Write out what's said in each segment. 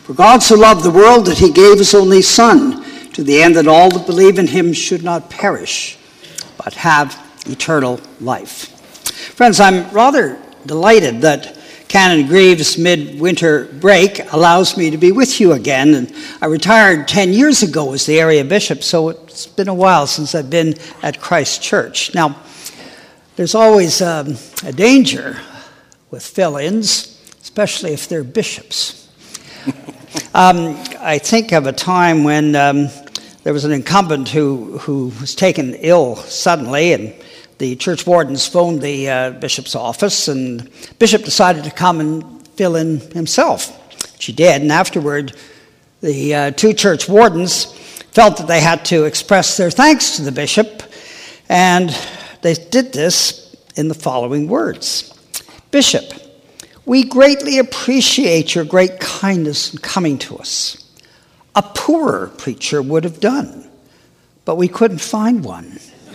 For God so loved the world that he gave his only Son, to the end that all that believe in him should not perish, but have eternal life. Friends, I'm rather delighted that Canon Greaves' midwinter break allows me to be with you again. And I retired 10 years ago as the area bishop, so it's been a while since I've been at Christ Church. Now, there's always a danger with fill-ins, especially if they're bishops. I think of a time when there was an incumbent who was taken ill suddenly, and the church wardens phoned the bishop's office, and the bishop decided to come and fill in himself. She did, and afterward, the two church wardens felt that they had to express their thanks to the bishop, and they did this in the following words. Bishop, we greatly appreciate your great kindness in coming to us. A poorer preacher would have done, but we couldn't find one.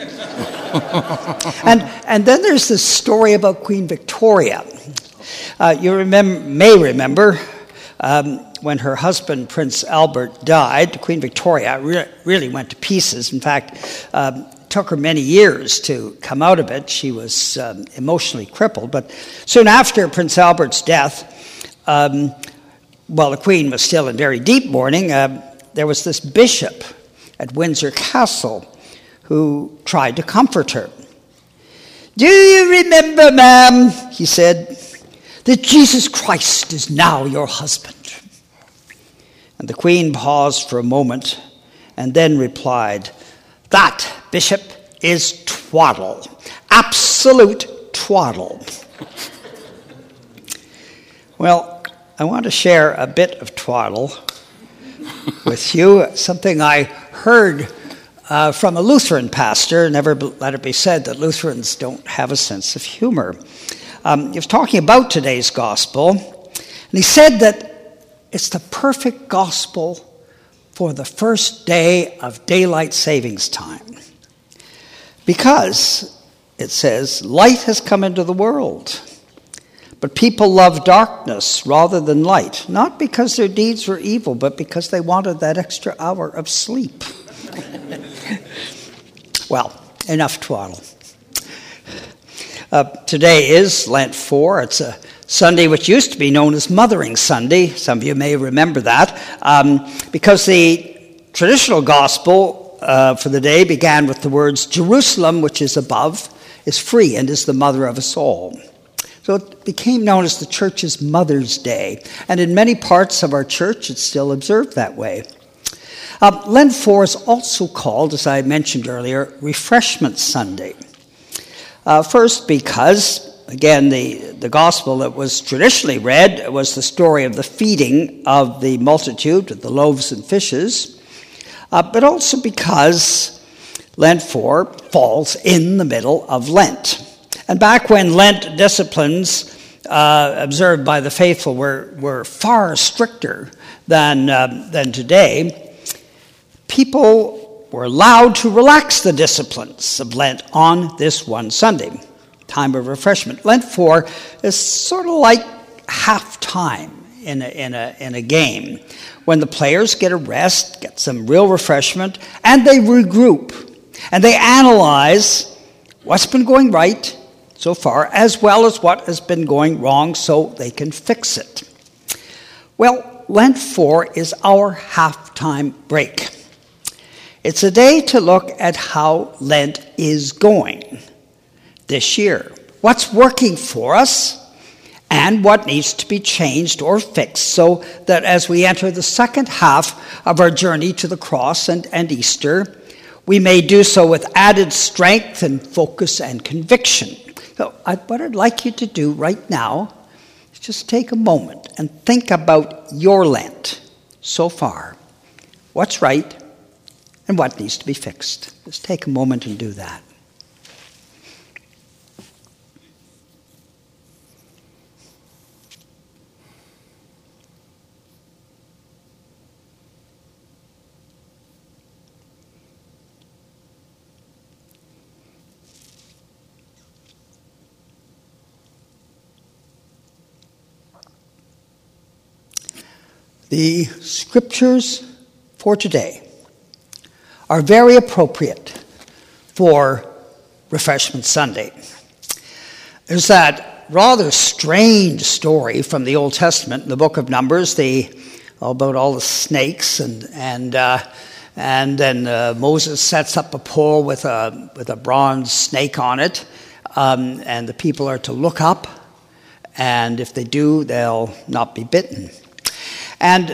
and then there's this story about Queen Victoria. You may remember when her husband, Prince Albert, died, Queen Victoria really went to pieces. In fact, it took her many years to come out of it. She was emotionally crippled. But soon after Prince Albert's death, while the Queen was still in very deep mourning, there was this bishop at Windsor Castle who tried to comfort her. Do you remember, ma'am, he said, that Jesus Christ is now your husband? And the Queen paused for a moment and then replied, that, bishop, is twaddle. Absolute twaddle. Well, I want to share a bit of twaddle with you, something I heard from a Lutheran pastor. Never let it be said that Lutherans don't have a sense of humor. He was talking about today's gospel, and he said that it's the perfect gospel for the first day of daylight savings time. Because, it says, light has come into the world, but people love darkness rather than light, not because their deeds were evil, but because they wanted that extra hour of sleep. Well, enough twaddle. Today is Lent 4. It's a Sunday which used to be known as Mothering Sunday. Some of you may remember that, because the traditional gospel for the day began with the words, Jerusalem, which is above, is free and is the mother of us all. So it became known as the church's Mother's Day. And in many parts of our church, it's still observed that way. Lent 4 is also called, as I mentioned earlier, Refreshment Sunday. First because, again, the gospel that was traditionally read was the story of the feeding of the multitude with the loaves and fishes, but also because Lent 4 falls in the middle of Lent. And back when Lent disciplines observed by the faithful were far stricter than today, people were allowed to relax the disciplines of Lent on this one Sunday, time of refreshment. Lent 4 is sort of like halftime in a game, when the players get a rest, get some real refreshment, and they regroup, and they analyze what's been going right so far, as well as what has been going wrong, so they can fix it. Well, Lent 4 is our halftime break. It's a day to look at how Lent is going this year. What's working for us and what needs to be changed or fixed so that as we enter the second half of our journey to the cross and Easter, we may do so with added strength and focus and conviction. So what I'd like you to do right now is just take a moment and think about your Lent so far. What's right? And what needs to be fixed. Just take a moment and do that. The scriptures for today are very appropriate for Refreshment Sunday. There's that rather strange story from the Old Testament in the book of Numbers, about all the snakes, and then Moses sets up a pole with a bronze snake on it, and the people are to look up, and if they do, they'll not be bitten. And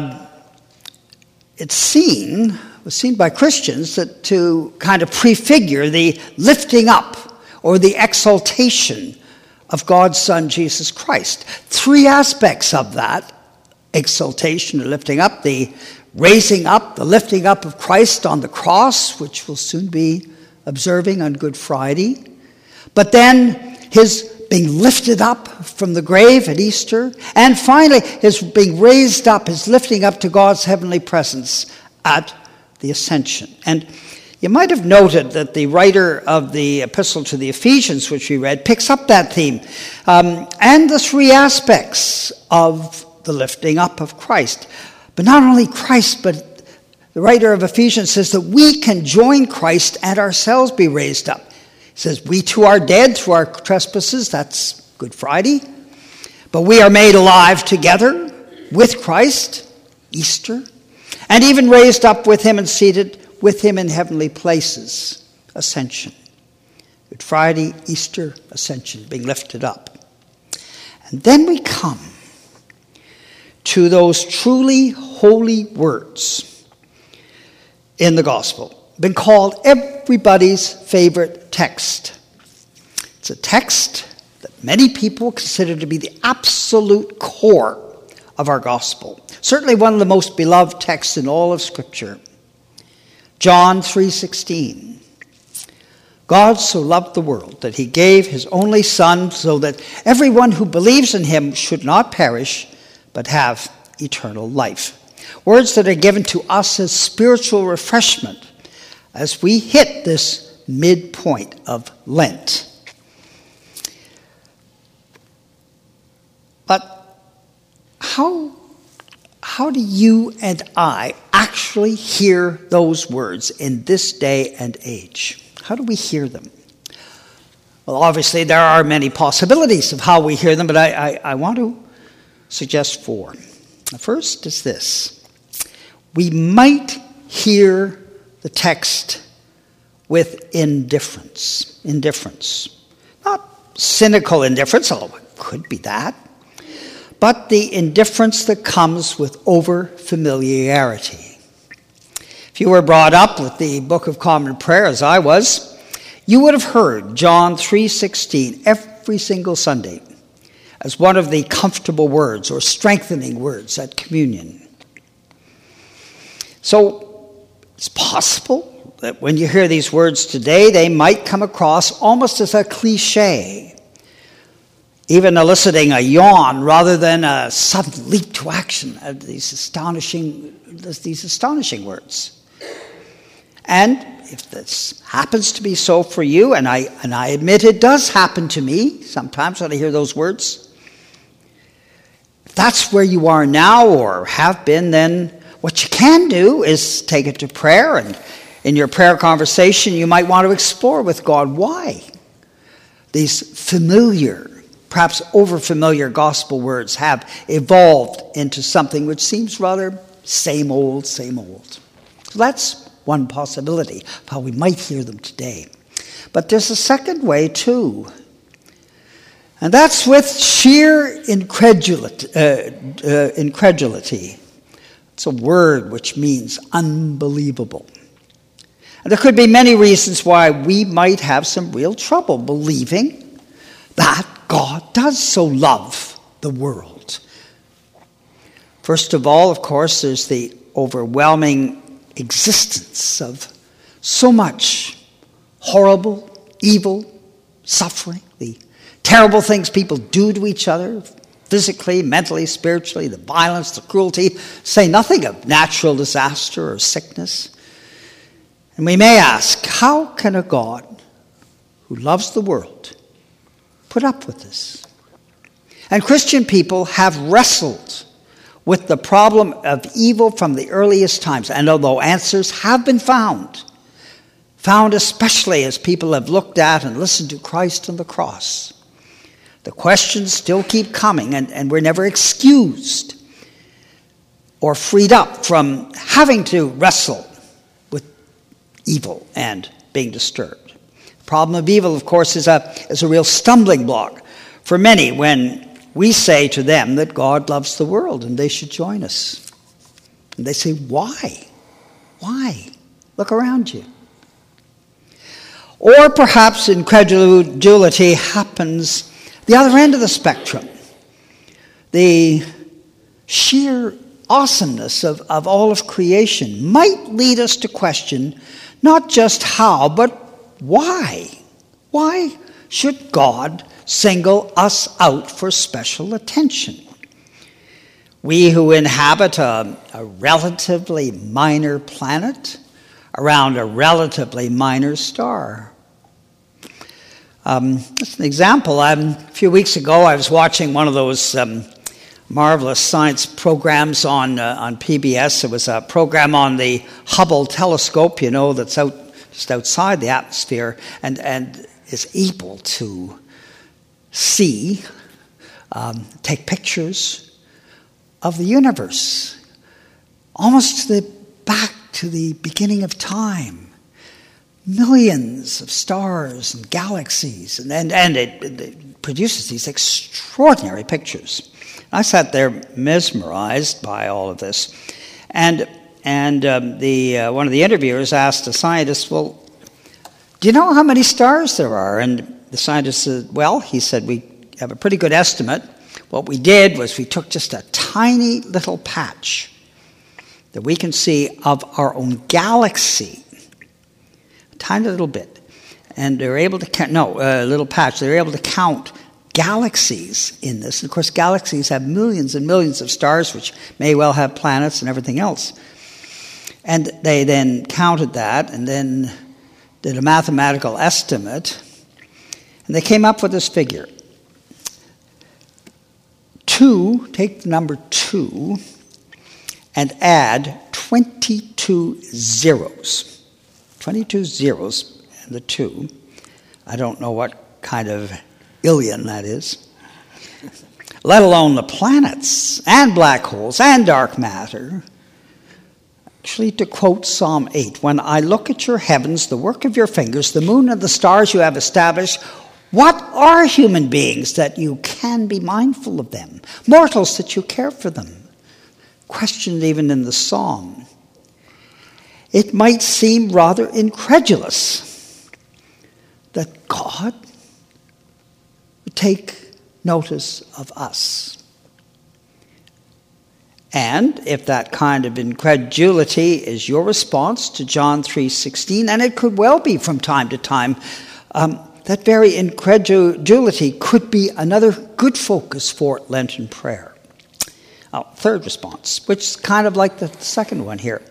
was seen by Christians that to kind of prefigure the lifting up or the exaltation of God's Son, Jesus Christ. Three aspects of that exaltation or lifting up: the raising up, the lifting up of Christ on the cross, which we'll soon be observing on Good Friday, but then his being lifted up from the grave at Easter, and finally his being raised up, his lifting up to God's heavenly presence at the Ascension. And you might have noted that the writer of the Epistle to the Ephesians, which we read, picks up that theme, and the three aspects of the lifting up of Christ. But not only Christ, but the writer of Ephesians says that we can join Christ and ourselves be raised up. He says, we too are dead through our trespasses, that's Good Friday, but we are made alive together with Christ, Easter, and even raised up with him and seated with him in heavenly places, Ascension. Good Friday, Easter, Ascension, being lifted up. And then we come to those truly holy words in the gospel, been called everybody's favorite text. It's a text that many people consider to be the absolute core of our gospel. Certainly one of the most beloved texts in all of Scripture. John 3:16. God so loved the world that he gave his only Son so that everyone who believes in him should not perish but have eternal life. Words that are given to us as spiritual refreshment as we hit this midpoint of Lent. But how do you and I actually hear those words in this day and age? How do we hear them? Well, obviously there are many possibilities of how we hear them, but I want to suggest four. The first is this. We might hear the text with indifference. Not cynical indifference, although it could be that, but the indifference that comes with over-familiarity. If you were brought up with the Book of Common Prayer, as I was, you would have heard John 3:16 every single Sunday as one of the comfortable words or strengthening words at communion. So it's possible that when you hear these words today, they might come across almost as a cliche, even eliciting a yawn rather than a sudden leap to action at these astonishing words. And if this happens to be so for you, and I admit it does happen to me sometimes when I hear those words, if that's where you are now or have been, then what you can do is take it to prayer, and in your prayer conversation you might want to explore with God why these familiar, perhaps over-familiar gospel words have evolved into something which seems rather same old. So that's one possibility of how we might hear them today. But there's a second way too, and that's with sheer incredulity. It's a word which means unbelievable. And there could be many reasons why we might have some real trouble believing that God does so love the world. First of all, of course, there's the overwhelming existence of so much horrible, evil, suffering, the terrible things people do to each other, physically, mentally, spiritually, the violence, the cruelty, say nothing of natural disaster or sickness. And we may ask, how can a God who loves the world put up with this? And Christian people have wrestled with the problem of evil from the earliest times. And although answers have been found especially as people have looked at and listened to Christ on the cross, the questions still keep coming, and we're never excused or freed up from having to wrestle with evil and being disturbed. The problem of evil, of course, is a real stumbling block for many when we say to them that God loves the world and they should join us. And they say, why? Why? Look around you. Or perhaps incredulity happens the other end of the spectrum. The sheer awesomeness of all of creation might lead us to question not just how, but why. Why should God single us out for special attention? We who inhabit a relatively minor planet around a relatively minor star. Just an example, a few weeks ago I was watching one of those marvelous science programs on PBS. It was a program on the Hubble telescope, that's out just outside the atmosphere and is able to see, take pictures of the universe, almost back to the beginning of time. Millions of stars and galaxies, and it produces these extraordinary pictures. I sat there mesmerized by all of this, and one of the interviewers asked the scientist, "Well, do you know how many stars there are?" And the scientist said, "Well," he said, "we have a pretty good estimate. What we did was we took just a tiny little patch that we can see of our own galaxy, a tiny little bit, and they were able to count, a little patch, they were able to count galaxies in this. And of course, galaxies have millions and millions of stars, which may well have planets and everything else. And they then counted that and then did a mathematical estimate, and they came up with this figure. Take the number 2 and add 22 zeros. 22 zeros and the 2. I don't know what kind of illion that is. Let alone the planets and black holes and dark matter. Actually, to quote Psalm 8, "When I look at your heavens, the work of your fingers, the moon and the stars you have established, what are human beings that you can be mindful of them? Mortals that you care for them?" Questioned even in the psalm. It might seem rather incredulous that God would take notice of us. And if that kind of incredulity is your response to John 3:16, and it could well be from time to time, that very incredulity could be another good focus for Lenten prayer. Third response, which is kind of like the second one here.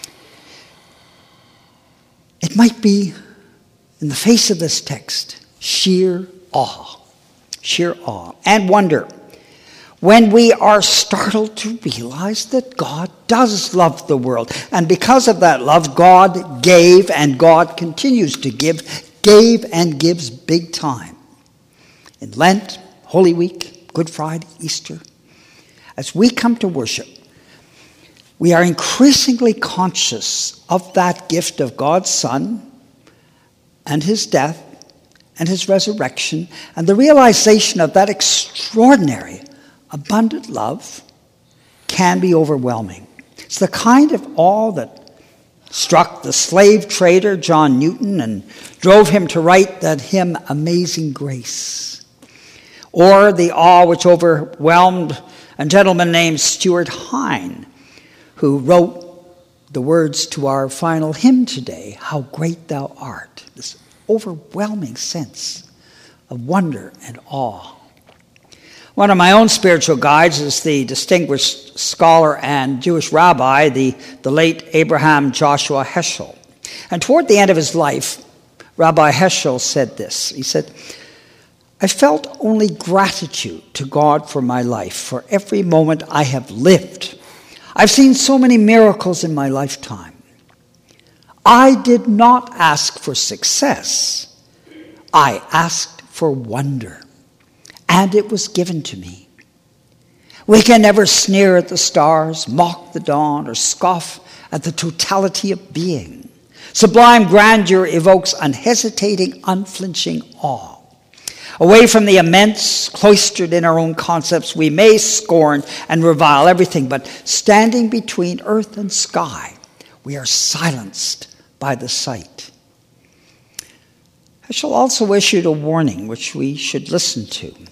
It might be, in the face of this text, sheer awe and wonder when we are startled to realize that God does love the world. And because of that love, God gave and God continues to gave and gives big time. In Lent, Holy Week, Good Friday, Easter, as we come to worship, we are increasingly conscious of that gift of God's Son and his death and his resurrection, and the realization of that extraordinary, abundant love can be overwhelming. It's the kind of awe that struck the slave trader John Newton and drove him to write that hymn, Amazing Grace. Or the awe which overwhelmed a gentleman named Stuart Hine, who wrote the words to our final hymn today, How Great Thou Art. This overwhelming sense of wonder and awe. One of my own spiritual guides is the distinguished scholar and Jewish rabbi, the late Abraham Joshua Heschel. And toward the end of his life, Rabbi Heschel said this. He said, I felt only gratitude to God for my life, for every moment I have lived. I've seen so many miracles in my lifetime. I did not ask for success. I asked for wonder, and it was given to me. We can never sneer at the stars, mock the dawn, or scoff at the totality of being. Sublime grandeur evokes unhesitating, unflinching awe. Away from the immense, cloistered in our own concepts, we may scorn and revile everything, but standing between earth and sky, we are silenced by the sight. I shall also issue a warning which we should listen to. He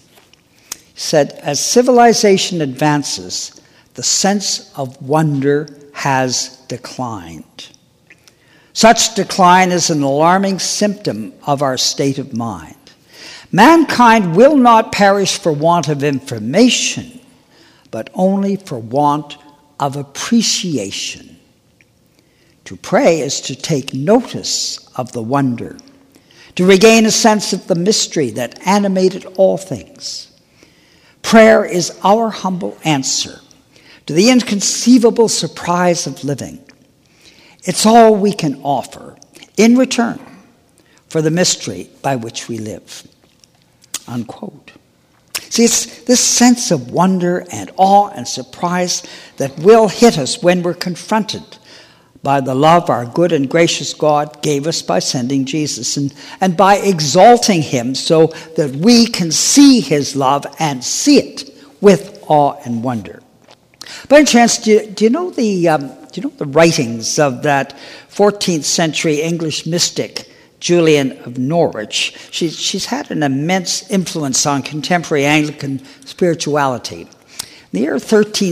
said, as civilization advances, the sense of wonder has declined. Such decline is an alarming symptom of our state of mind. Mankind will not perish for want of information, but only for want of appreciation. To pray is to take notice of the wonder, to regain a sense of the mystery that animated all things. Prayer is our humble answer to the inconceivable surprise of living. It's all we can offer in return for the mystery by which we live. Unquote. See, it's this sense of wonder and awe and surprise that will hit us when we're confronted by the love our good and gracious God gave us by sending Jesus and by exalting him so that we can see his love and see it with awe and wonder. By any chance, do you know the writings of that 14th century English mystic, Julian of Norwich? She's had an immense influence on contemporary Anglican spirituality. In the year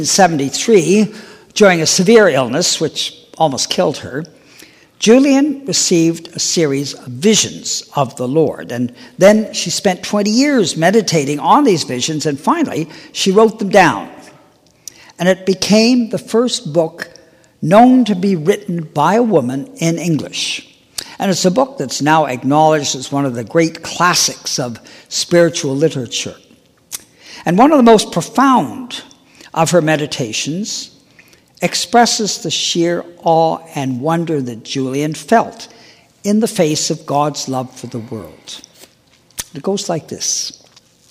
1373, during a severe illness which almost killed her, Julian received a series of visions of the Lord. And then she spent 20 years meditating on these visions, and finally she wrote them down. And it became the first book known to be written by a woman in English. And it's a book that's now acknowledged as one of the great classics of spiritual literature. And one of the most profound of her meditations expresses the sheer awe and wonder that Julian felt in the face of God's love for the world. It goes like this.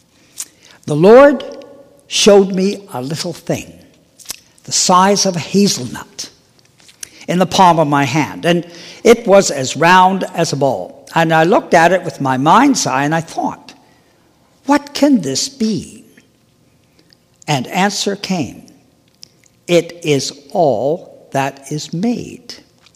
The Lord showed me a little thing, the size of a hazelnut, in the palm of my hand, and it was as round as a ball. And I looked at it with my mind's eye, and I thought, what can this be? And answer came, it is all that is made.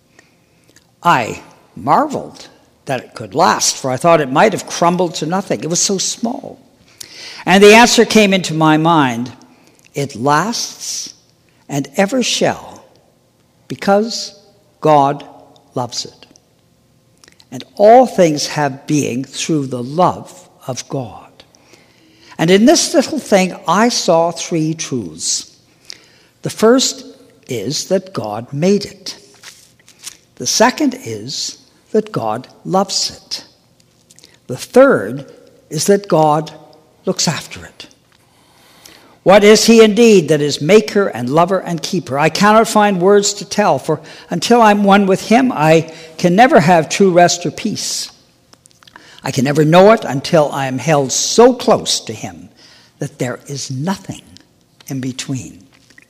I marveled that it could last, for I thought it might have crumbled to nothing. It was so small. And the answer came into my mind, it lasts and ever shall, because God loves it. And all things have being through the love of God. And in this little thing, I saw three truths. The first is that God made it. The second is that God loves it. The third is that God looks after it. What is he indeed that is maker and lover and keeper? I cannot find words to tell, for until I'm one with him, I can never have true rest or peace. I can never know it until I am held so close to him that there is nothing in between.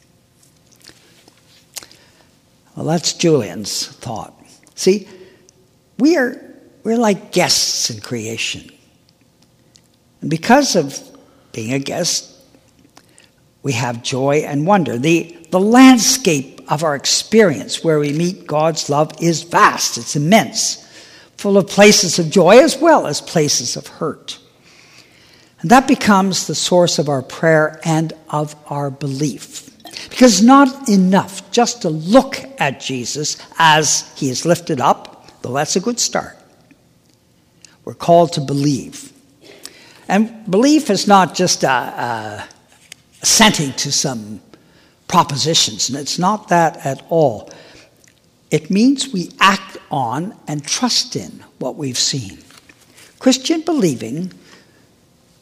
Well, that's Julian's thought. See, we're like guests in creation. And because of being a guest, we have joy and wonder. The landscape of our experience where we meet God's love is vast. It's immense, full of places of joy as well as places of hurt. And that becomes the source of our prayer and of our belief. Because it's not enough just to look at Jesus as he is lifted up, though that's a good start. We're called to believe. And belief is not just assenting to some propositions, and it's not that at all. It means we act on and trust in what we've seen. Christian believing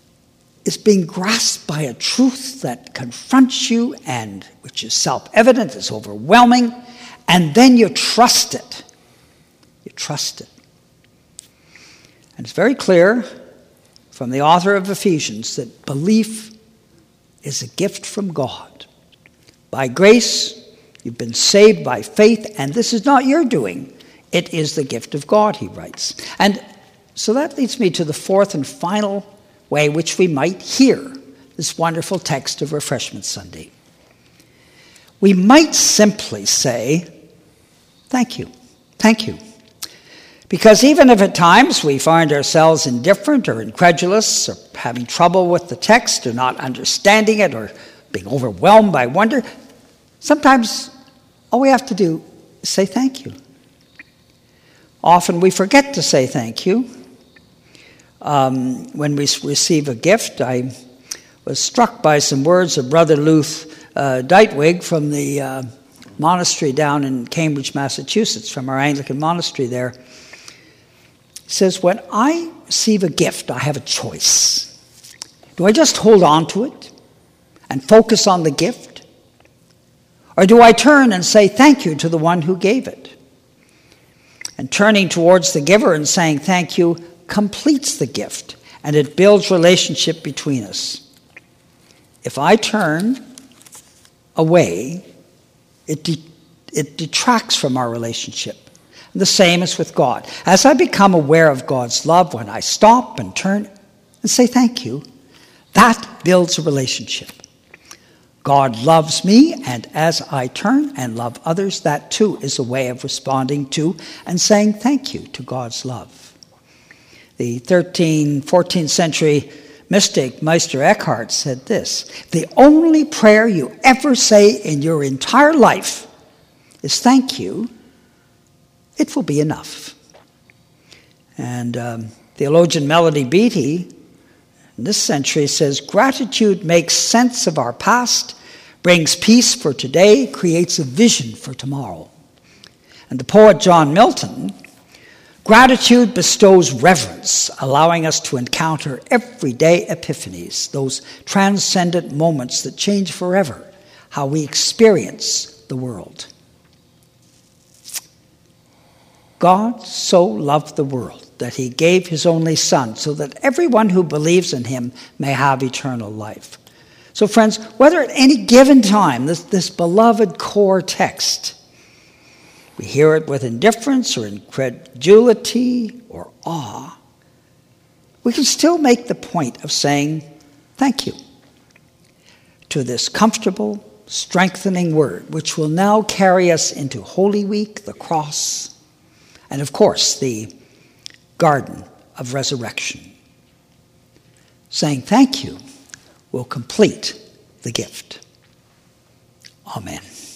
is being grasped by a truth that confronts you and which is self-evident, is overwhelming, and then you trust it. You trust it. And it's very clear from the author of Ephesians that belief is a gift from God. By grace, you've been saved by faith, and this is not your doing. It is the gift of God, he writes. And so that leads me to the fourth and final way which we might hear this wonderful text of Refreshment Sunday. We might simply say, thank you, thank you. Because even if at times we find ourselves indifferent or incredulous or having trouble with the text or not understanding it or being overwhelmed by wonder, sometimes all we have to do is say thank you. Often we forget to say thank you. When we receive a gift, I was struck by some words of Brother Luth Deitwig from the monastery down in Cambridge, Massachusetts, from our Anglican monastery there. He says, when I receive a gift, I have a choice. Do I just hold on to it and focus on the gift? Or do I turn and say thank you to the one who gave it? And turning towards the giver and saying thank you completes the gift, and it builds relationship between us. If I turn away, it detracts from our relationship. And the same is with God. As I become aware of God's love, when I stop and turn and say thank you, that builds a relationship. God loves me, and as I turn and love others, that too is a way of responding to and saying thank you to God's love. The 14th century mystic Meister Eckhart said this: the only prayer you ever say in your entire life is thank you, it will be enough. And theologian Melody Beattie in this century says, gratitude makes sense of our past, brings peace for today, creates a vision for tomorrow. And the poet John Milton, gratitude bestows reverence, allowing us to encounter everyday epiphanies, those transcendent moments that change forever how we experience the world. God so loved the world that he gave his only Son, so that everyone who believes in him may have eternal life. So friends, whether at any given time, this beloved core text, we hear it with indifference or incredulity or awe, we can still make the point of saying thank you to this comfortable, strengthening word, which will now carry us into Holy Week, the cross, and of course, the garden of resurrection. Saying thank you will complete the gift. Amen.